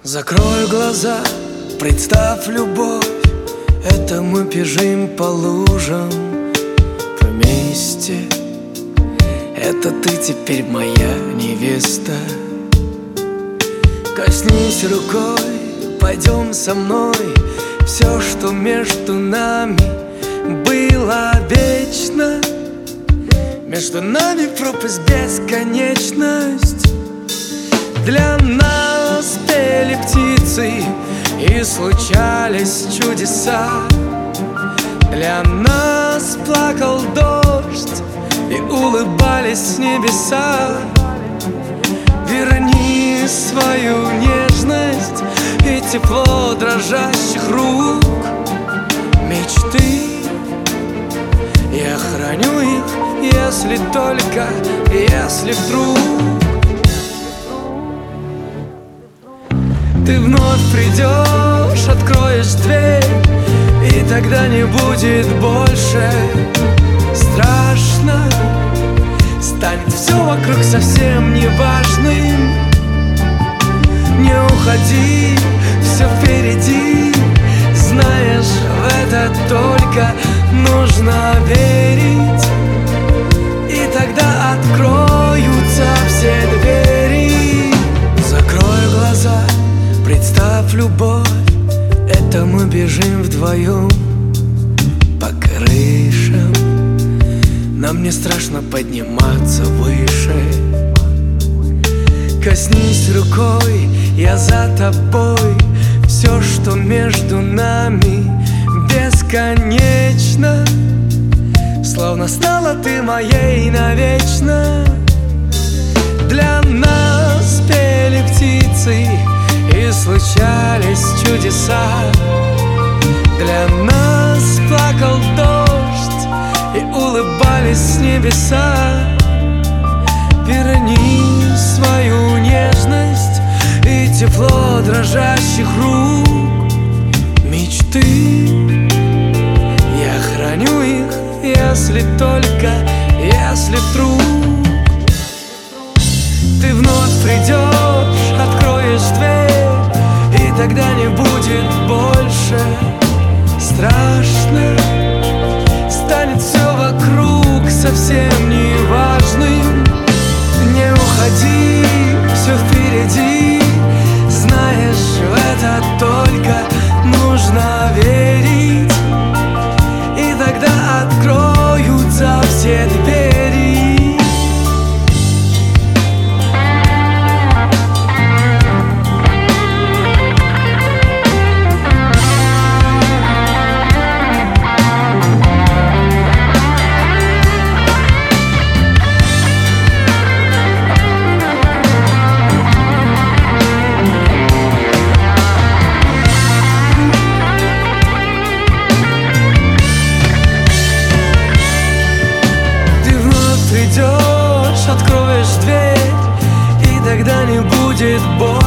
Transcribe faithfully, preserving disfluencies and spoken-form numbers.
Закрою глаза, представь любовь. Это мы бежим по лужам вместе. Это ты теперь моя невеста. Коснись рукой, пойдем со мной. Все, что между нами было вечно. Между нами пропасть, бесконечность. Для нас пели птицы и случались чудеса. Для нас плакал дождь и улыбались небеса. Верни свою нежность и тепло дрожащих рук. Мечты, я храню их, если только, если вдруг ты вновь придешь, откроешь дверь, и тогда не будет больше страшно. Станет все вокруг совсем неважным. Не уходи, все впереди. Знаешь, в это только нужно верить, и тогда откроются все двери. Закрой глаза, представь любовь. Это мы бежим вдвоем по крышам. Нам не страшно подниматься выше. Коснись рукой, я за тобой. Все, что между нами, бесконечно. Словно стала ты моей навечно. Для нас пели птицы и случались чудеса. Для нас плакал дождь и улыбались небеса. Верни свою нежность и тепло дрожащих рук. Мечты, я храню их, если только, если вдруг ты вновь придешь, откроешь дверь, и тогда не будет больше страшно. Станет все вокруг совсем неважным. Не уходи, все впереди. Знаешь, в это только нужно верить, и тогда откроются все двери. Откроешь дверь, и тогда не будет боли.